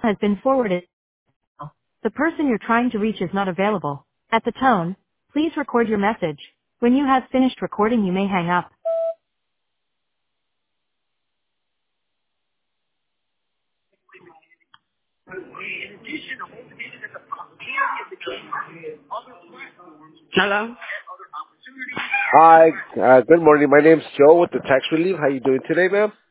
has been forwarded. The person you're trying to reach is not available. At the tone, please record your message. When you have finished recording, you may hang up. Hello? Hi, good morning. My name's Joe with the Tax Relief. How you doing today, ma'am?